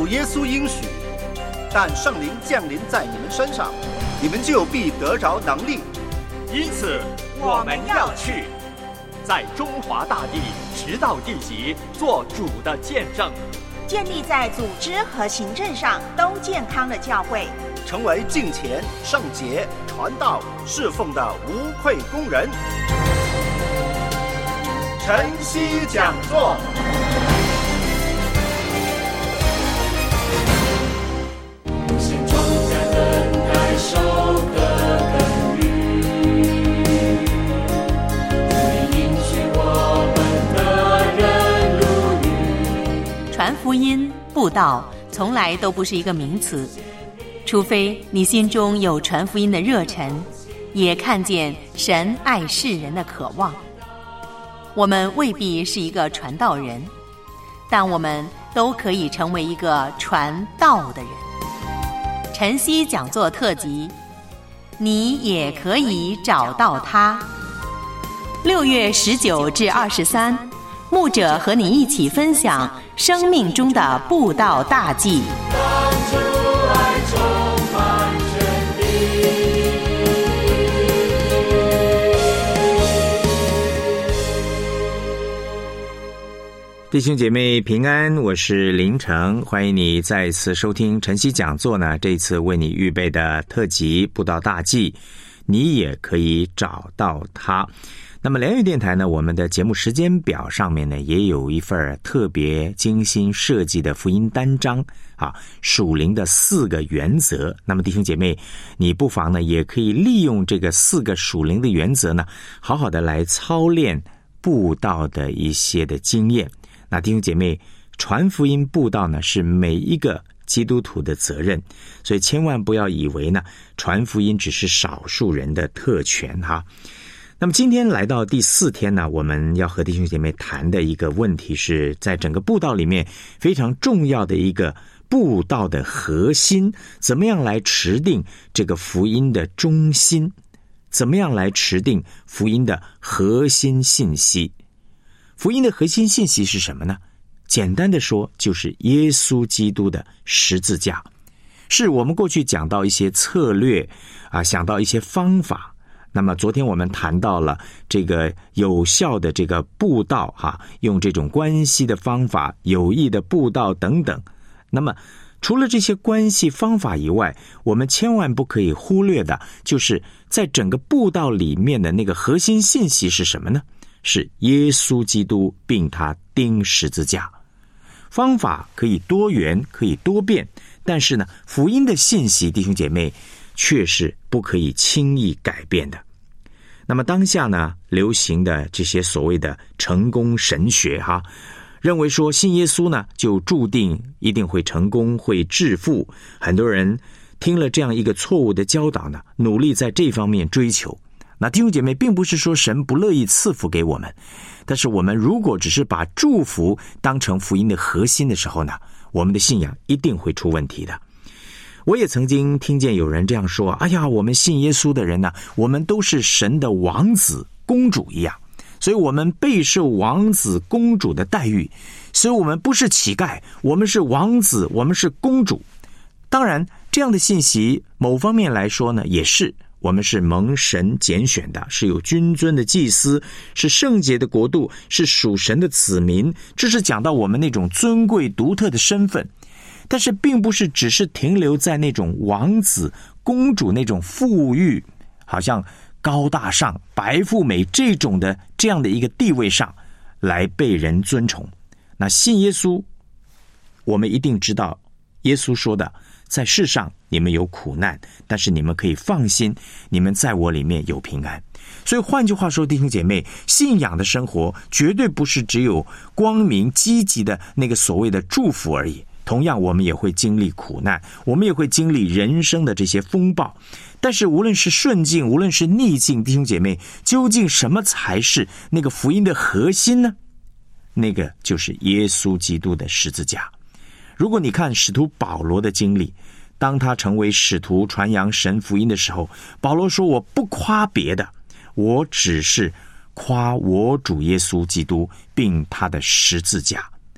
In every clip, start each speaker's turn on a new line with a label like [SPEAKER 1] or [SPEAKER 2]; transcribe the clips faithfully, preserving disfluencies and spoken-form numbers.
[SPEAKER 1] 主耶稣应许，但圣灵降临在你们身上，你们就必得着能力。
[SPEAKER 2] 因此我们要去，在中华大地直到地极做主的见证，
[SPEAKER 3] 建立在组织和行政上都健康的教会，
[SPEAKER 1] 成为敬虔、圣洁、传道、侍奉的无愧工人。晨曦讲座。
[SPEAKER 4] 心中在等待收割耕耘，你应许我们的人如雨。
[SPEAKER 5] 传福音布道从来都不是一个名词，除非你心中有传福音的热忱，也看见神爱世人的渴望。我们未必是一个传道人，但我们都可以成为一个传道的人。晨曦讲座特辑，你也可以找到他。六月十九至二十三，牧者和你一起分享生命中的布道大计。
[SPEAKER 6] 弟兄姐妹平安，我是林成，欢迎你再次收听晨曦讲座呢。这次为你预备的特辑布道大计，你也可以找到它。那么联育电台呢，我们的节目时间表上面呢，也有一份特别精心设计的福音单章啊，属灵的四个原则。那么弟兄姐妹，你不妨呢，也可以利用这个四个属灵的原则呢，好好的来操练布道的一些的经验。那弟兄姐妹，传福音布道呢，是每一个基督徒的责任，所以千万不要以为呢，传福音只是少数人的特权哈。那么今天来到第四天呢，我们要和弟兄姐妹谈的一个问题是在整个布道里面非常重要的一个布道的核心，怎么样来持定这个福音的中心，怎么样来持定福音的核心信息。福音的核心信息是什么呢？简单的说，就是耶稣基督的十字架。是我们过去讲到一些策略啊，想到一些方法。那么昨天我们谈到了这个有效的这个布道哈、啊，用这种关系的方法、有益的布道等等。那么除了这些关系方法以外，我们千万不可以忽略的，就是在整个布道里面的那个核心信息是什么呢？是耶稣基督并他钉十字架。方法可以多元，可以多变，但是呢，福音的信息，弟兄姐妹，却是不可以轻易改变的。那么当下呢，流行的这些所谓的成功神学哈，认为说信耶稣呢，就注定一定会成功，会致富。很多人听了这样一个错误的教导呢，努力在这方面追求。那弟兄姐妹，并不是说神不乐意赐福给我们，但是我们如果只是把祝福当成福音的核心的时候呢，我们的信仰一定会出问题的。我也曾经听见有人这样说，哎呀，我们信耶稣的人呢，我们都是神的王子公主一样，所以我们备受王子公主的待遇，所以我们不是乞丐，我们是王子，我们是公主。当然这样的信息某方面来说呢，也是我们是蒙神拣选的，是有君尊的祭司，是圣洁的国度，是属神的子民，这是讲到我们那种尊贵独特的身份。但是并不是只是停留在那种王子公主那种富裕，好像高大上白富美这种的这样的一个地位上来被人尊崇。那信耶稣，我们一定知道耶稣说的，在世上你们有苦难，但是你们可以放心，你们在我里面有平安。所以换句话说，弟兄姐妹，信仰的生活绝对不是只有光明积极的那个所谓的祝福而已，同样我们也会经历苦难，我们也会经历人生的这些风暴。但是无论是顺境，无论是逆境，弟兄姐妹，究竟什么才是那个福音的核心呢？那个就是耶稣基督的十字架。如果你看使徒保罗的经历，当他成为使徒传扬神福音的时候，保罗说，我不夸别的，我只是夸我主耶稣基督并他的十字架。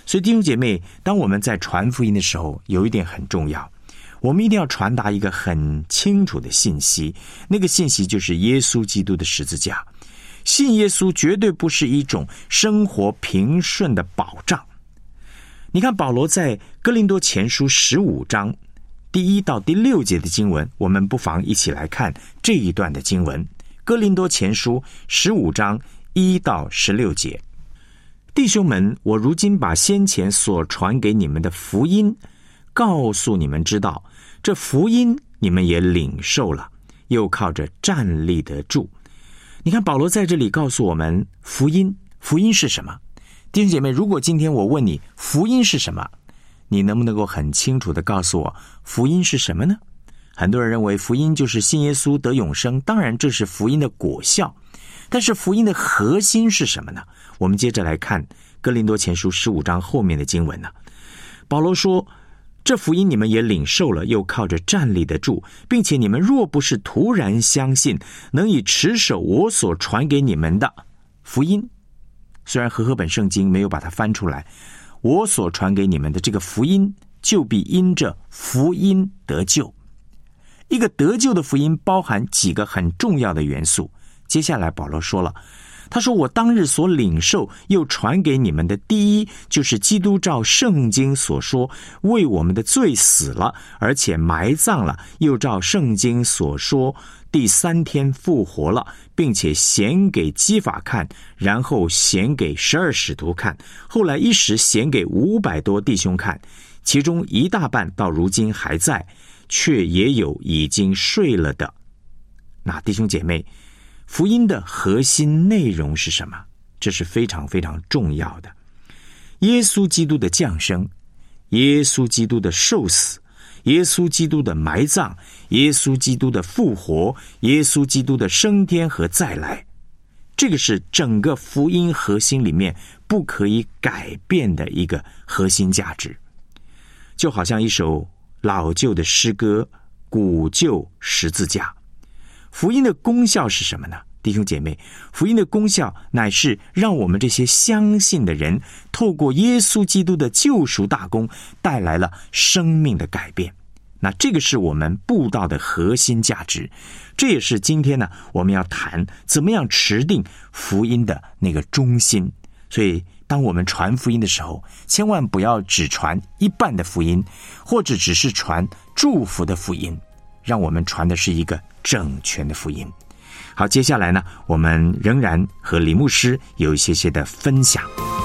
[SPEAKER 6] 所以弟兄姐妹，当我们在传福音的时候，有一点很重要，我们一定要传达一个很清楚的信息，那个信息就是耶稣基督的十字架。信耶稣绝对不是一种生活平顺的保障。你看保罗在哥林多前书十五章第一到第六节的经文，我们不妨一起来看这一段的经文。哥林多前书十五章一到十六节，弟兄们，我如今把先前所传给你们的福音告诉你们知道，这福音你们也领受了，又靠着站立得住。你看保罗在这里告诉我们福音，福音是什么？弟兄姐妹，如果今天我问你福音是什么，你能不能够很清楚地告诉我福音是什么呢？很多人认为福音就是信耶稣得永生，当然这是福音的果效，但是福音的核心是什么呢？我们接着来看哥林多前书十五章后面的经文呢。保罗说，这福音你们也领受了，又靠着站立得住，并且你们若不是突然相信，能以持守我所传给你们的福音，虽然和合本圣经没有把它翻出来，我所传给你们的这个福音，就必因着福音得救。一个得救的福音包含几个很重要的元素。接下来保罗说了，他说，我当日所领受又传给你们的第一，就是基督照圣经所说为我们的罪死了，而且埋葬了，又照圣经所说第三天复活了，并且显给基法看，然后显给十二使徒看，后来一时显给五百多弟兄看，其中一大半到如今还在，却也有已经睡了的。那弟兄姐妹，福音的核心内容是什么？这是非常非常重要的。耶稣基督的降生，耶稣基督的受死，耶稣基督的埋葬，耶稣基督的复活，耶稣基督的升天和再来，这个是整个福音核心里面不可以改变的一个核心价值。就好像一首老旧的诗歌，古旧十字架。福音的功效是什么呢？弟兄姐妹，福音的功效乃是让我们这些相信的人，透过耶稣基督的救赎大功，带来了生命的改变。那这个是我们布道的核心价值，这也是今天呢我们要谈怎么样持定福音的那个中心。所以当我们传福音的时候，千万不要只传一半的福音，或者只是传祝福的福音，让我们传的是一个整全的福音。好，接下来呢，我们仍然和李牧师有一些些的分享。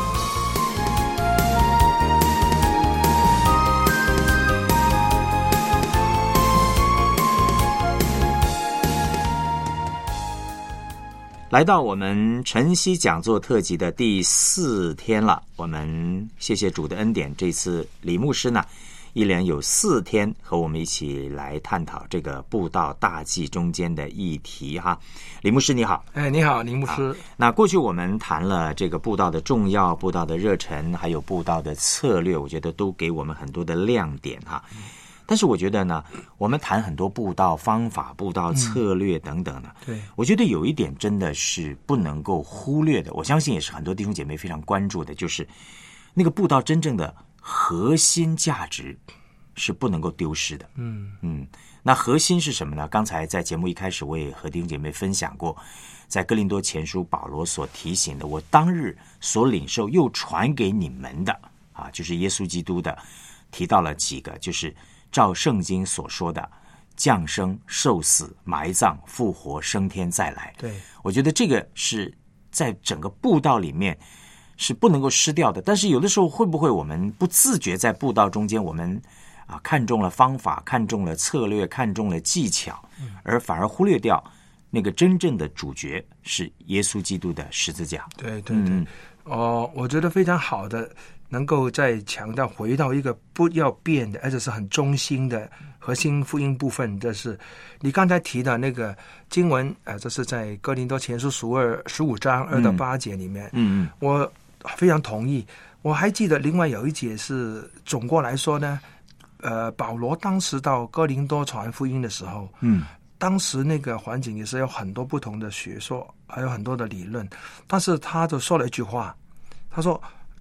[SPEAKER 6] 来到我们晨曦讲座特辑的第四天了，我们谢谢主的恩典，这次李牧师呢一连有四天和我们一起来探讨这个布道大计中间的议题哈。李牧师你好。
[SPEAKER 7] 哎，你好，林牧师。
[SPEAKER 6] 那过去我们谈了这个布道的重要、布道的热忱，还有布道的策略，我觉得都给我们很多的亮点哈。嗯，但是我觉得呢，我们谈很多布道方法、布道策略等等呢，嗯，对，我觉得有一点真的是不能够忽略的，我相信也是很多弟兄姐妹非常关注的，就是那个布道真正的核心价值是不能够丢失的。嗯嗯，那核心是什么呢？刚才在节目一开始我也和弟兄姐妹分享过，在哥林多前书保罗所提醒的，我当日所领受又传给你们的啊，就是耶稣基督的，提到了几个，就是照圣经所说的降生、受死、埋葬、复活、升天再来。对，我觉得这个是在整个布道里面是不能够失掉的。但是有的时候会不会我们不自觉在布道中间，我们啊看中了方法，看中了策略，看中了技巧，而反而忽略掉那个真正的主角是耶稣基督的十字架。
[SPEAKER 7] 对对对，嗯，哦，我觉得非常好的，能够再强调回到一个不要变的，而且是很中心的核心福音部分。这是你刚才提的那个经文，呃，这是在哥林多前书十二十五章二到八节里面。嗯嗯，我非常同意。我还记得另外有一节是总过来说呢，呃，保罗当时到哥林多传福音的时候，嗯，当时那个环境也是有很多不同的学说，还有很多的理论，但是他就说了一句话，他说，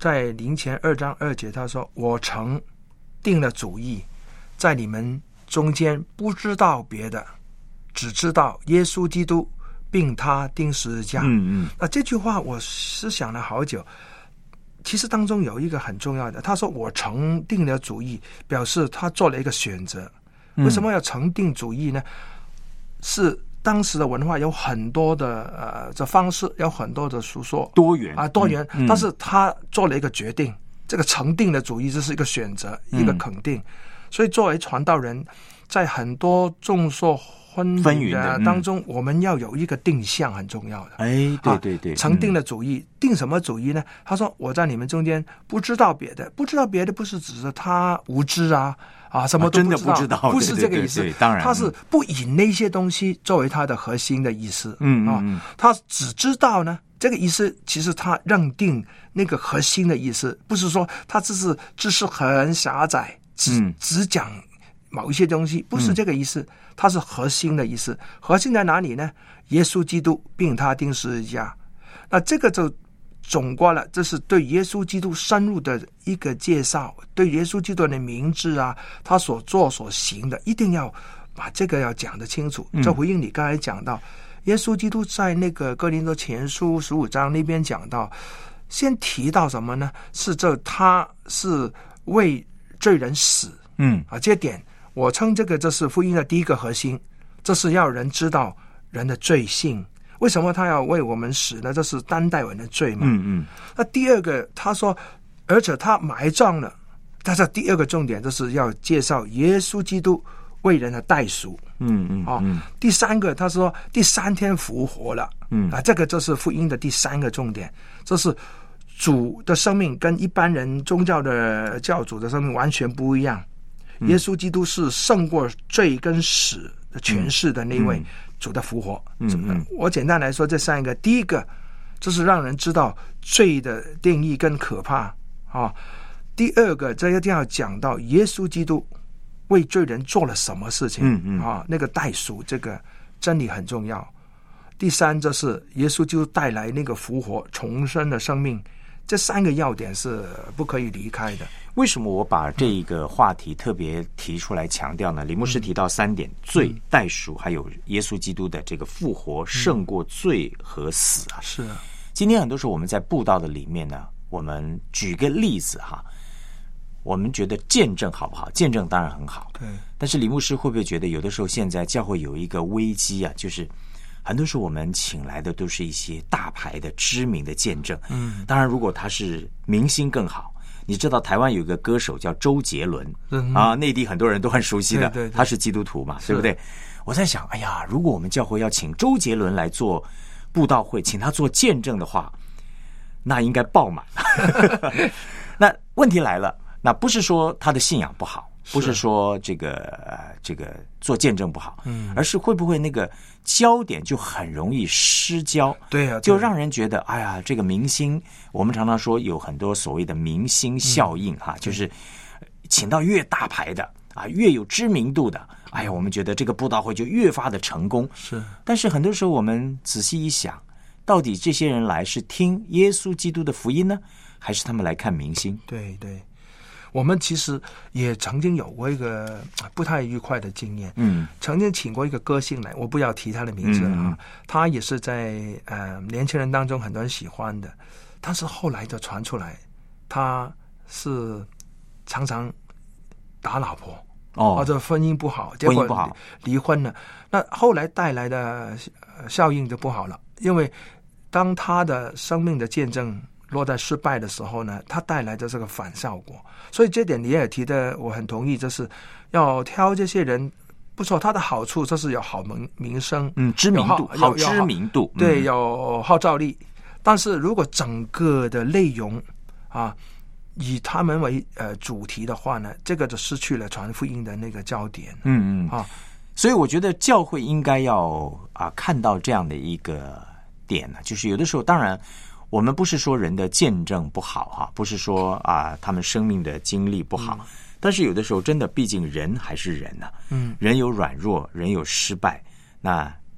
[SPEAKER 7] 在林前二章二节他说，我曾定了主意，在你们中间不知道别的，只知道耶稣基督并他钉十字架。
[SPEAKER 6] 嗯嗯，
[SPEAKER 7] 那这句话我是想了好久，其实当中有一个很重要的，他说我曾定了主意，表示他做了一个选择。为什么要曾定主意呢？是当时的文化有很多的呃这方式，有很多的述说，
[SPEAKER 6] 多元
[SPEAKER 7] 啊多元、
[SPEAKER 6] 嗯嗯，
[SPEAKER 7] 但是他做了一个决定，这个曾定的主意，这是一个选择，一个肯定。嗯、所以作为传道人，在很多众说纷纭的当中、嗯，我们要有一个定向，很重要的。
[SPEAKER 6] 哎，对对对，
[SPEAKER 7] 啊、曾定的主意、嗯，定什么主意呢？他说我在你们中间不知道别的，不知道别的不是指着他无知啊。啊，什么都不知道，
[SPEAKER 6] 啊、真的不知道，
[SPEAKER 7] 不是这个意思。
[SPEAKER 6] 对对对对，当然，
[SPEAKER 7] 他是不以那些东西作为他的核心的意思。
[SPEAKER 6] 嗯嗯、
[SPEAKER 7] 啊，他只知道呢，这个意思其实他认定那个核心的意思，不是说他只是知识很狭窄，只、嗯、只讲某一些东西，不是这个意思。他、嗯、是核心的意思，核心在哪里呢？耶稣基督并他钉十字架。那这个就总括了，这是对耶稣基督深入的一个介绍，对耶稣基督的名字啊，他所做所行的，一定要把这个要讲得清楚。这、嗯、回应你刚才讲到，耶稣基督在那个哥林多前书十五章那边讲到，先提到什么呢？是这他是为罪人死，
[SPEAKER 6] 嗯
[SPEAKER 7] 啊，这点我称这个这是福音的第一个核心，这是要人知道人的罪性。为什么他要为我们死呢？这是担待我们的罪嘛。
[SPEAKER 6] 嗯嗯。
[SPEAKER 7] 那第二个，他说，而且他埋葬了。但是第二个重点就是要介绍耶稣基督为人的代赎。
[SPEAKER 6] 嗯嗯。
[SPEAKER 7] 啊、哦，第三个，他说第三天复活了。
[SPEAKER 6] 嗯
[SPEAKER 7] 啊，这个就是福音的第三个重点，这是主的生命跟一般人宗教的教主的生命完全不一样。嗯、耶稣基督是胜过罪跟死的权势的那位。嗯嗯主的复活，
[SPEAKER 6] 嗯嗯，
[SPEAKER 7] 我简单来说这三个，第一个就是让人知道罪的定义跟可怕啊。第二个，这一定要讲到耶稣基督为罪人做了什么事情，
[SPEAKER 6] 嗯嗯
[SPEAKER 7] 啊，那个代赎这个真理很重要。第三，就是耶稣基督带来那个复活重生的生命，这三个要点是不可以离开的。
[SPEAKER 6] 为什么我把这个话题特别提出来强调呢？李牧师提到三点：罪、代赎，还有耶稣基督的这个复活胜过罪和死啊。
[SPEAKER 7] 是啊，
[SPEAKER 6] 今天很多时候我们在布道的里面呢，我们举个例子哈，我们觉得见证好不好？见证当然很好，
[SPEAKER 7] 对。
[SPEAKER 6] 但是李牧师会不会觉得有的时候现在教会有一个危机啊，就是很多时候我们请来的都是一些大牌的知名的见证，
[SPEAKER 7] 嗯，
[SPEAKER 6] 当然如果他是明星更好。你知道台湾有一个歌手叫周杰伦、
[SPEAKER 7] 嗯、
[SPEAKER 6] 啊，内地很多人都很熟悉的，
[SPEAKER 7] 对对对，
[SPEAKER 6] 他是基督徒嘛，对不对？我在想，哎呀，如果我们教会要请周杰伦来做布道会，请他做见证的话，那应该爆满。那问题来了，那不是说他的信仰不好，不是说这个、呃、这个做见证不好，
[SPEAKER 7] 嗯，
[SPEAKER 6] 而是会不会那个焦点就很容易失焦？
[SPEAKER 7] 对啊，
[SPEAKER 6] 就让人觉得，哎呀，这个明星，我们常常说有很多所谓的明星效应哈、嗯，就是请到越大牌的啊，越有知名度的，哎呀，我们觉得这个布道会就越发的成功。
[SPEAKER 7] 是，
[SPEAKER 6] 但是很多时候我们仔细一想，到底这些人来是听耶稣基督的福音呢，还是他们来看明星？
[SPEAKER 7] 对对。我们其实也曾经有过一个不太愉快的经验，
[SPEAKER 6] 嗯，
[SPEAKER 7] 曾经请过一个歌星来，我不要提他的名字了啊、嗯，他也是在呃年轻人当中很多人喜欢的，但是后来就传出来，他是常常打老婆，
[SPEAKER 6] 哦，
[SPEAKER 7] 或者婚姻不好，结果离婚了，那后来带来的效应就不好了，因为当他的生命的见证落在失败的时候呢，它带来的这个反效果，所以这点你也提的，我很同意，就是要挑这些人，不错，他的好处就是有好名名声，
[SPEAKER 6] 嗯，知名度，好知名度，
[SPEAKER 7] 嗯、对，有号召力。但是如果整个的内容啊，以他们为呃主题的话呢，这个就失去了传福音的那个焦点。
[SPEAKER 6] 嗯嗯
[SPEAKER 7] 啊，
[SPEAKER 6] 所以我觉得教会应该要啊看到这样的一个点呢，就是有的时候，当然。我们不是说人的见证不好哈，不是说啊他们生命的经历不好，嗯、但是有的时候真的，毕竟人还是人呐、啊，
[SPEAKER 7] 嗯，
[SPEAKER 6] 人有软弱，人有失败，那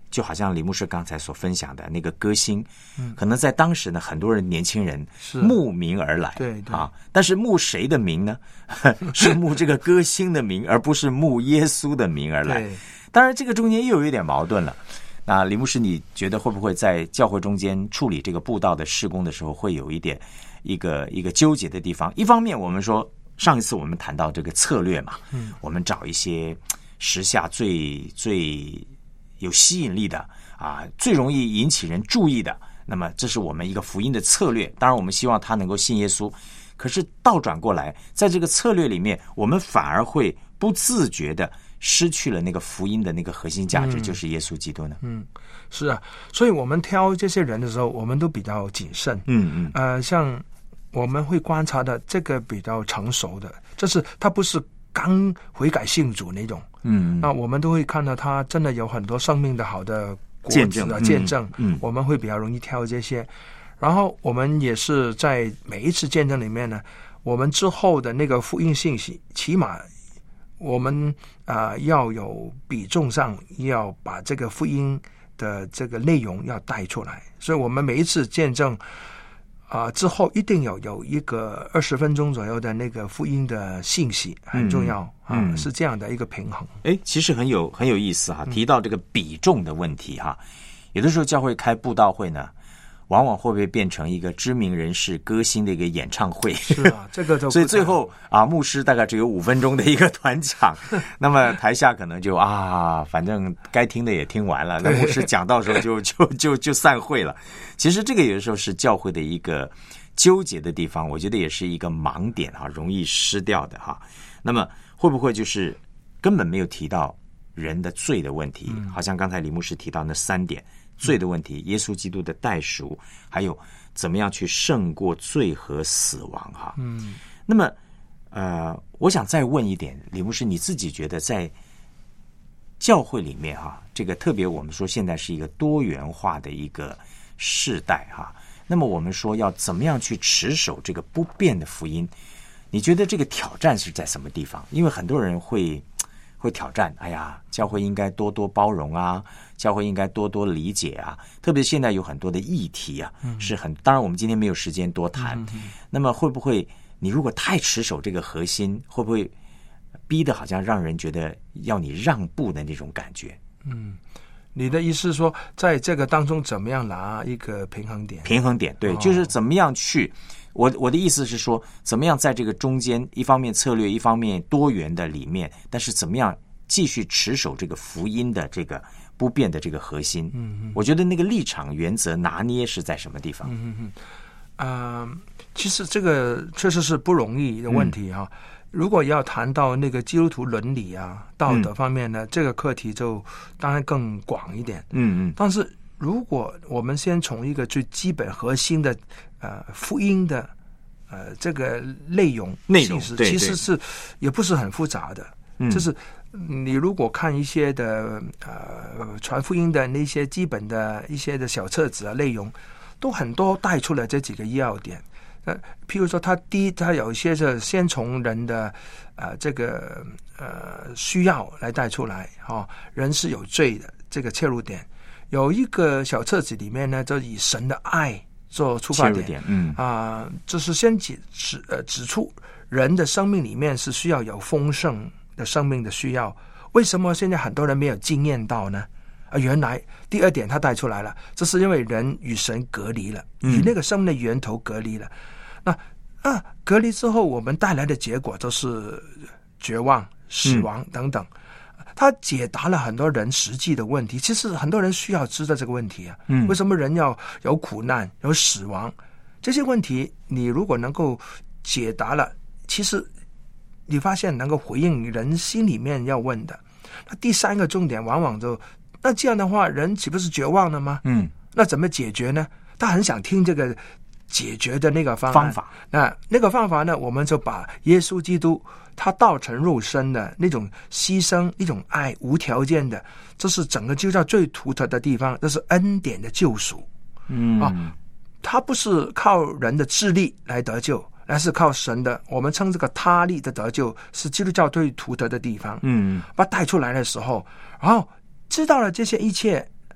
[SPEAKER 6] 就好像李牧师刚才所分享的那个歌星，嗯，可能在当时呢，很多人年轻人慕名而来，
[SPEAKER 7] 对对
[SPEAKER 6] 啊，但是慕谁的名呢？是慕这个歌星的名，而不是慕耶稣的名而来。当然，这个中间又有一点矛盾了。那李牧师，你觉得会不会在教会中间处理这个布道的事工的时候，会有一点一个一个纠结的地方？一方面，我们说上一次我们谈到这个策略嘛，嗯，我们找一些时下最最有吸引力的啊，最容易引起人注意的，那么这是我们一个福音的策略。当然，我们希望他能够信耶稣。可是倒转过来，在这个策略里面，我们反而会不自觉的失去了那个福音的那个核心价值，嗯、就是耶稣基督呢。
[SPEAKER 7] 嗯，是啊，所以我们挑这些人的时候，我们都比较谨慎。
[SPEAKER 6] 嗯嗯，
[SPEAKER 7] 呃，像我们会观察的这个比较成熟的，就是他不是刚悔改信主那种。
[SPEAKER 6] 嗯，
[SPEAKER 7] 那我们都会看到他真的有很多生命的好的果子
[SPEAKER 6] 见证
[SPEAKER 7] 啊见证。
[SPEAKER 6] 嗯，
[SPEAKER 7] 我们会比较容易挑这些。然后我们也是在每一次见证里面呢，我们之后的那个福音信息，起码我们啊、呃、要有比重上要把这个福音的这个内容要带出来，所以我们每一次见证啊、呃、之后一定有有一个二十分钟左右的那个福音的信息，很重要、嗯、啊、嗯，是这样的一个平衡。
[SPEAKER 6] 哎，其实很有很有意思哈，提到这个比重的问题哈，有的时候教会开布道会呢，往往会不会变成一个知名人士歌星的一个演唱会？
[SPEAKER 7] 是啊，这个就
[SPEAKER 6] 所以最后啊，牧师大概只有五分钟的一个团讲，那么台下可能就啊，反正该听的也听完了，那牧师讲到时候就就就就散会了。其实这个有的时候是教会的一个纠结的地方，我觉得也是一个盲点哈，容易失掉的哈。那么会不会就是根本没有提到人的罪的问题？嗯、好像刚才李牧师提到那三点。罪的问题，耶稣基督的代赎，还有怎么样去胜过罪和死亡哈。
[SPEAKER 7] 嗯，
[SPEAKER 6] 那么呃，我想再问一点，李牧师，你自己觉得在教会里面哈，这个特别我们说现在是一个多元化的一个世代哈，那么我们说要怎么样去持守这个不变的福音？你觉得这个挑战是在什么地方？因为很多人会。会挑战，哎呀，教会应该多多包容啊，教会应该多多理解啊。特别现在有很多的议题啊，嗯、是很当然我们今天没有时间多谈。嗯、那么会不会你如果太持守这个核心，会不会逼得好像让人觉得要你让步的那种感觉？
[SPEAKER 7] 嗯，你的意思是说，在这个当中怎么样拿一个平衡点？
[SPEAKER 6] 平衡点，对，哦、就是怎么样去。我我的意思是说，怎么样在这个中间，一方面策略，一方面多元的里面，但是怎么样继续持守这个福音的这个不变的这个核心？
[SPEAKER 7] 嗯嗯，
[SPEAKER 6] 我觉得那个立场原则拿捏是在什么地方？
[SPEAKER 7] 嗯嗯嗯，呃，其实这个确实是不容易的问题哈、啊。嗯、如果要谈到那个基督徒伦理啊、道德方面呢，嗯、这个课题就当然更广一点。
[SPEAKER 6] 嗯嗯，
[SPEAKER 7] 但是如果我们先从一个最基本核心的呃福音的呃这个内容
[SPEAKER 6] 内容，对对，
[SPEAKER 7] 其实是也不是很复杂的，
[SPEAKER 6] 嗯、
[SPEAKER 7] 就是你如果看一些的呃传福音的那些基本的一些的小册子啊内容，都很多带出了这几个要点。呃，譬如说，他第一，他有一些是先从人的呃这个呃需要来带出来，哦，人是有罪的这个切入点。有一个小册子里面呢，就以神的爱做出发点，
[SPEAKER 6] 嗯
[SPEAKER 7] 啊、呃，就是先指指呃指出人的生命里面是需要有丰盛的生命的需要。为什么现在很多人没有经验到呢？啊，原来第二点他带出来了，这是因为人与神隔离了，与那个生命的源头隔离了。那啊，隔离之后，我们带来的结果就是绝望、死亡等等。嗯，他解答了很多人实际的问题，其实很多人需要知道这个问题啊。
[SPEAKER 6] 嗯，
[SPEAKER 7] 为什么人要有苦难、有死亡？这些问题，你如果能够解答了，其实你发现能够回应人心里面要问的。那第三个重点，往往就那这样的话，人岂不是绝望了吗？
[SPEAKER 6] 嗯，
[SPEAKER 7] 那怎么解决呢？他很想听这个解决的那个方案
[SPEAKER 6] 方法。
[SPEAKER 7] 那那个方法呢，我们就把耶稣基督他道成肉身的那种牺牲、一种爱，无条件的，这是整个基督教最独特的地方，这是恩典的救赎。
[SPEAKER 6] 嗯
[SPEAKER 7] 啊，他不是靠人的智力来得救，而是靠神的，我们称这个他力的得救，是基督教最独特的地方。
[SPEAKER 6] 嗯，
[SPEAKER 7] 把它带出来的时候，然后知道了这些一切，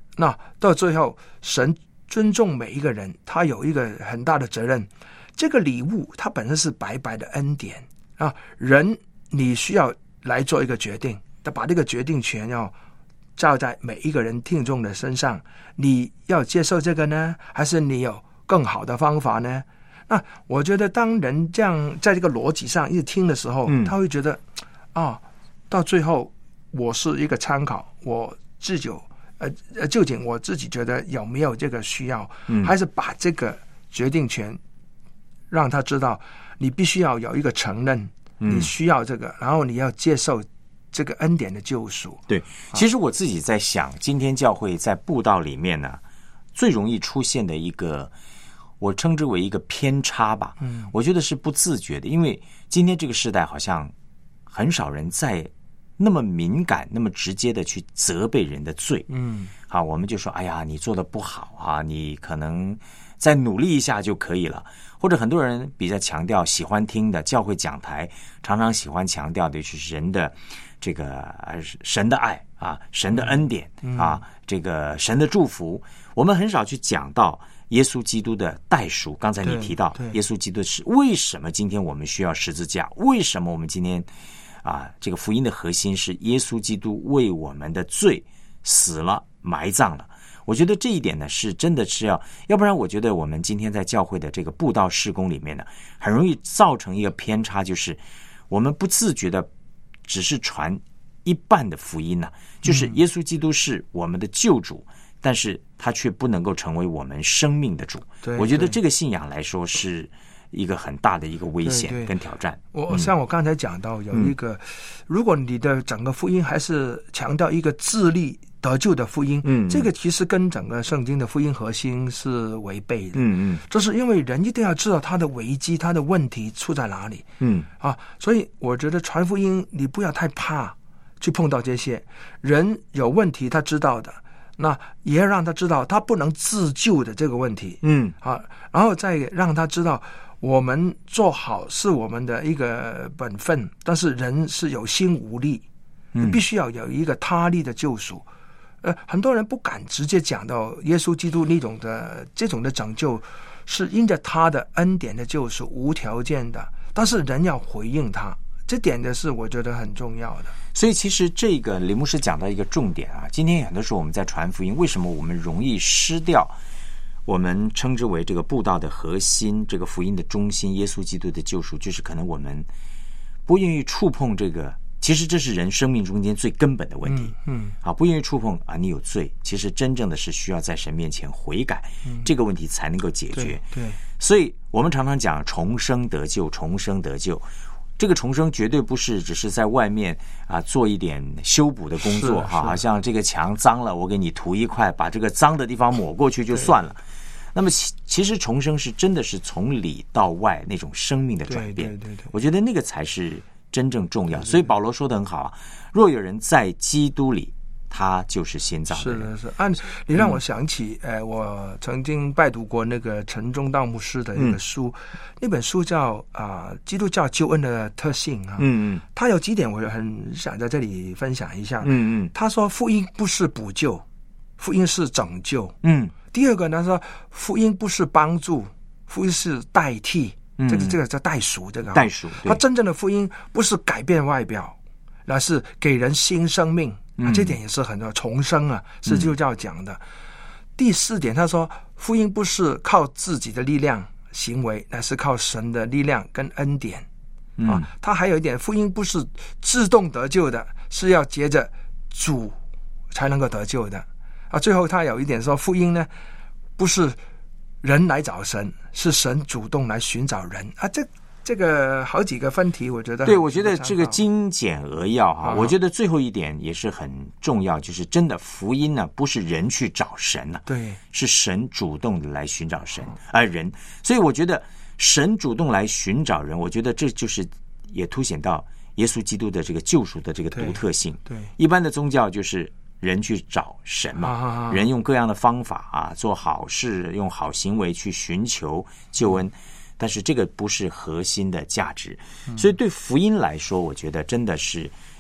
[SPEAKER 7] 那到最后，神尊重每一个人，他有一个很大的责任。这个礼物它本身是白白的恩典啊，人你需要来做一个决定，把这个决定权要照在每一个人听众的身上。你要接受这个呢，还是你有更好的方法呢？那我觉得当人这样在这个逻辑上一直听的时候，嗯、他会觉得啊，到最后我是一个参考，我自己呃呃，究竟我自己觉得有没有这个需要，嗯、还是把这个决定权让他知道，你必须要有一个承认，嗯、你需要这个，然后你要接受这个恩典的救赎。
[SPEAKER 6] 对，其实我自己在想，今天教会在布道里面呢，最容易出现的一个，我称之为一个偏差吧。嗯，我觉得是不自觉的，因为今天这个时代好像很少人在那么敏感、那么直接的去责备人的罪。嗯，好，我们就说，哎呀，你做的不好啊，你可能再努力一下就可以了。或者很多人比较强调喜欢听的教会讲台，常常喜欢强调的是人的这个神的爱啊，神的恩典啊，这个神的祝福。我们很少去讲到耶稣基督的代赎。刚才你提到耶稣基督是为什么今天我们需要十字架？为什么我们今天啊，这个福音的核心是耶稣基督为我们的罪死了、埋葬了。我觉得这一点呢，是真的是要，要不然我觉得我们今天在教会的这个布道事工里面呢，很容易造成一个偏差，就是我们不自觉的只是传一半的福音呢、啊，就是耶稣基督是我们的救主，嗯、但是他却不能够成为我们生命的主。我觉得这个信仰来说是一个很大的一个危险跟挑战。
[SPEAKER 7] 对对，我像我刚才讲到有一个，嗯、如果你的整个福音还是强调一个自立得救的福音，嗯，这个其实跟整个圣经的福音核心是违背的，嗯嗯，这是因为人一定要知道他的危机、他的问题出在哪里，嗯啊，所以我觉得传福音你不要太怕去碰到这些人有问题，他知道的，那也要让他知道他不能自救的这个问题，嗯啊，然后再让他知道我们做好是我们的一个本分，但是人是有心无力，嗯，必须要有一个他力的救赎。呃，很多人不敢直接讲到耶稣基督那种的这种的拯救是因着他的恩典的救赎无条件的，但是人要回应他，这点的是我觉得很重要的。
[SPEAKER 6] 所以其实这个李牧师讲到一个重点啊，今天很多时候我们在传福音，为什么我们容易失掉我们称之为这个布道的核心，这个福音的中心，耶稣基督的救赎，就是可能我们不愿意触碰这个，其实这是人生命中间最根本的问题。嗯，嗯啊，不愿意触碰啊，你有罪，其实真正的是需要在神面前悔改，嗯、这个问题才能够解决。
[SPEAKER 7] 对，对，
[SPEAKER 6] 所以我们常常讲重生得救，重生得救。这个重生绝对不是只是在外面啊做一点修补的工作哈，好像这个墙脏了，我给你涂一块，把这个脏的地方抹过去就算了。那么其其实重生是真的是从里到外那种生命的转变，对对对对，我觉得那个才是真正重要。对对对，所以保罗说得很好啊，若有人在基督里，他就是新造的人。
[SPEAKER 7] 是的，是按你让我想起，嗯、呃，我曾经拜读过那个陈忠道牧师的一个书，嗯、那本书叫啊、呃《基督教救恩的特性》啊。嗯嗯，他有几点我很想在这里分享一下。嗯嗯，他说福音不是补救，福音是拯救。嗯。第二个呢，说福音不是帮助，福音是代替。嗯、这个这个叫代赎，这个
[SPEAKER 6] 代赎。
[SPEAKER 7] 他真正的福音不是改变外表，而是给人新生命。啊，这点也是很多重生啊，是基督教讲的。嗯、第四点，他说福音不是靠自己的力量行为，乃是靠神的力量跟恩典。嗯、啊，他还有一点，福音不是自动得救的，是要接着主才能够得救的。啊，最后他有一点说，福音呢不是人来找神，是神主动来寻找人啊。这这个好几个分题，我觉得
[SPEAKER 6] 对，我觉得这个精简扼要啊。我觉得最后一点也是很重要，就是真的福音呢，不是人去找神了，
[SPEAKER 7] 对，
[SPEAKER 6] 是神主动的来寻找神而、呃、人。所以我觉得神主动来寻找人，我觉得这就是也凸显到耶稣基督的这个救赎的这个独特性。
[SPEAKER 7] 对，对，
[SPEAKER 6] 一般的宗教就是人去找神嘛，啊啊啊人用各样的方法啊，做好事，用好行为去寻求救恩。但是这个不是核心的价值，所以对福音来说，我觉得真的是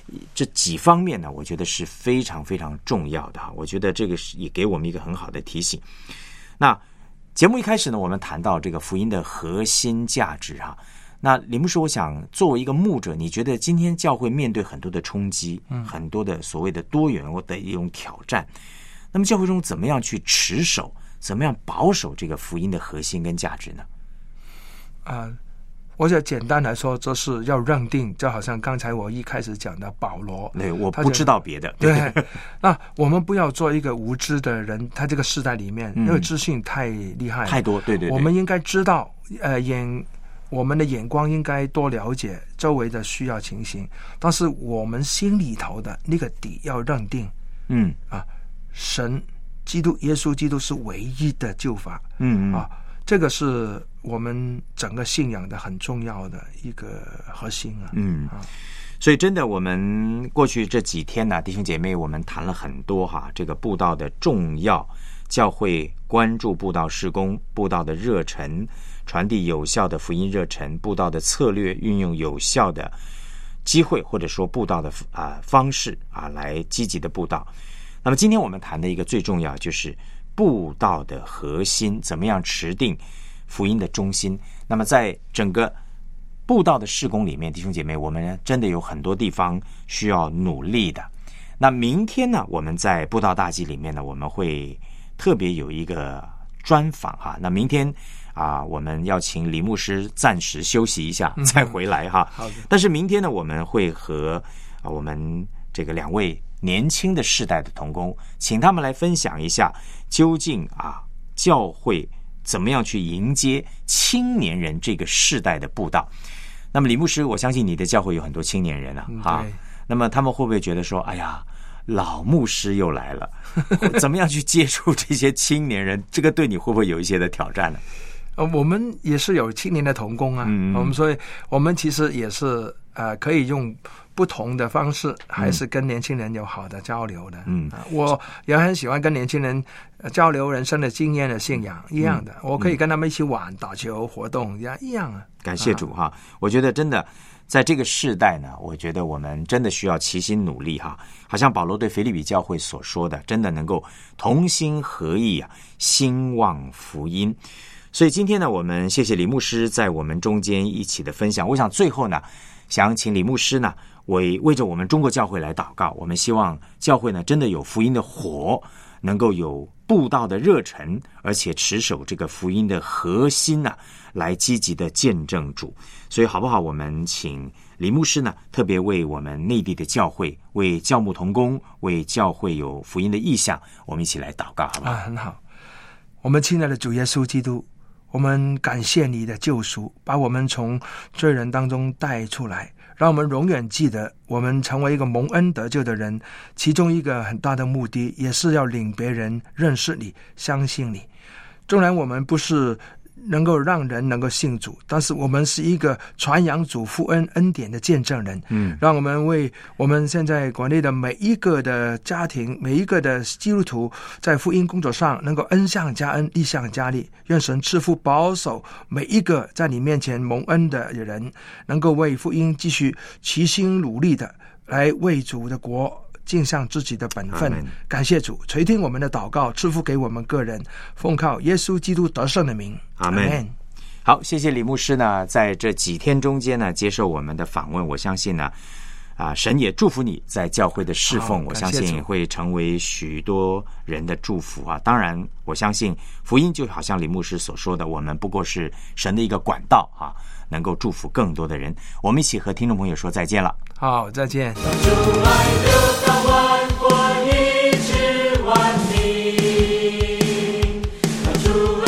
[SPEAKER 6] 这几方面呢，我觉得是非常非常重要的哈。我觉得这个是也给我们一个很好的提醒。那节目一开始呢，我们谈到这个福音的核心价值哈。那李牧师，我想作为一个牧者，你觉得今天教会面对很多的冲击，嗯，很多的所谓的多元或的一种挑战，那么教会中怎么样去持守，怎么样保守这个福音的核心跟价值呢？
[SPEAKER 7] 啊、呃，我想简单来说，就是要认定，就好像刚才我一开始讲的保罗，
[SPEAKER 6] 对，我不知道别的。
[SPEAKER 7] 对，那我们不要做一个无知的人。他这个时代里面，
[SPEAKER 6] 嗯、
[SPEAKER 7] 因为资讯太厉害了，
[SPEAKER 6] 太多，对对对，
[SPEAKER 7] 我们应该知道，呃，眼我们的眼光应该多了解周围的需要情形，但是我们心里头的那个底要认定，
[SPEAKER 6] 嗯
[SPEAKER 7] 啊，神基督耶稣基督是唯一的救法，
[SPEAKER 6] 嗯嗯
[SPEAKER 7] 啊。这个是我们整个信仰的很重要的一个核心啊。
[SPEAKER 6] 嗯，所以真的，我们过去这几天呢，弟兄姐妹，我们谈了很多哈，这个布道的重要，教会关注布道事工，布道的热忱，传递有效的福音热忱，布道的策略，运用有效的机会或者说布道的啊、呃、方式啊，来积极的布道。那么今天我们谈的一个最重要就是布道的核心，怎么样持定福音的中心。那么在整个布道的事工里面，弟兄姐妹，我们真的有很多地方需要努力的。那明天呢，我们在布道大祭里面呢，我们会特别有一个专访哈。那明天啊，我们要请李牧师暂时休息一下，再回来哈。
[SPEAKER 7] 好的。
[SPEAKER 6] 但是明天呢，我们会和啊我们这个两位年轻的世代的同工，请他们来分享一下，究竟啊教会怎么样去迎接青年人这个世代的布道。那么李牧师，我相信你的教会有很多青年人啊，
[SPEAKER 7] 嗯、
[SPEAKER 6] 啊，那么他们会不会觉得说，哎呀，老牧师又来了，怎么样去接触这些青年人？这个对你会不会有一些的挑战呢？
[SPEAKER 7] 呃，我们也是有青年的同工啊，
[SPEAKER 6] 嗯、
[SPEAKER 7] 我们所以我们其实也是呃可以用不同的方式，还是跟年轻人有好的交流的。
[SPEAKER 6] 嗯，
[SPEAKER 7] 啊、我也很喜欢跟年轻人交流人生的经验的信仰一样的，嗯、我可以跟他们一起玩、打球、活动一样一样啊。
[SPEAKER 6] 感谢主哈，我觉得真的在这个世代呢，我觉得我们真的需要齐心努力哈。好像保罗对腓立比教会所说的，真的能够同心合意啊，兴旺福音。所以今天呢，我们谢谢李牧师在我们中间一起的分享。我想最后呢，想请李牧师呢为为着我们中国教会来祷告。我们希望教会呢真的有福音的火，能够有布道的热忱，而且持守这个福音的核心呢、啊，来积极的见证主。所以好不好？我们请李牧师呢，特别为我们内地的教会，为教牧同工，为教会有福音的意向，我们一起来祷告，好不好？
[SPEAKER 7] 啊，很好。我们亲爱的主耶稣基督，我们感谢你的救赎，把我们从罪人当中带出来，让我们永远记得我们成为一个蒙恩得救的人，其中一个很大的目的也是要领别人认识你，相信你。纵然我们不是能够让人能够信主，但是我们是一个传扬主福恩恩典的见证人。
[SPEAKER 6] 嗯，
[SPEAKER 7] 让我们为我们现在国内的每一个的家庭，每一个的基督徒，在福音工作上能够恩上加恩，利上加利。愿神赐福保守每一个在你面前蒙恩的人，能够为福音继续齐心努力的来为主的国尽上自己的本分。感谢主垂听我们的祷告，赐福给我们个人，奉靠耶稣基督得胜的名，
[SPEAKER 6] 阿们。好，谢谢李牧师呢，在这几天中间呢，接受我们的访问。我相信呢，啊，神也祝福你在教会的侍奉，我相信会成为许多人的祝福啊。当然，我相信福音就好像李牧师所说的，我们不过是神的一个管道啊，能够祝福更多的人。我们一起和听众朋友说再见了。
[SPEAKER 7] 好，再见。
[SPEAKER 4] 主爱流到万国，医治万民。主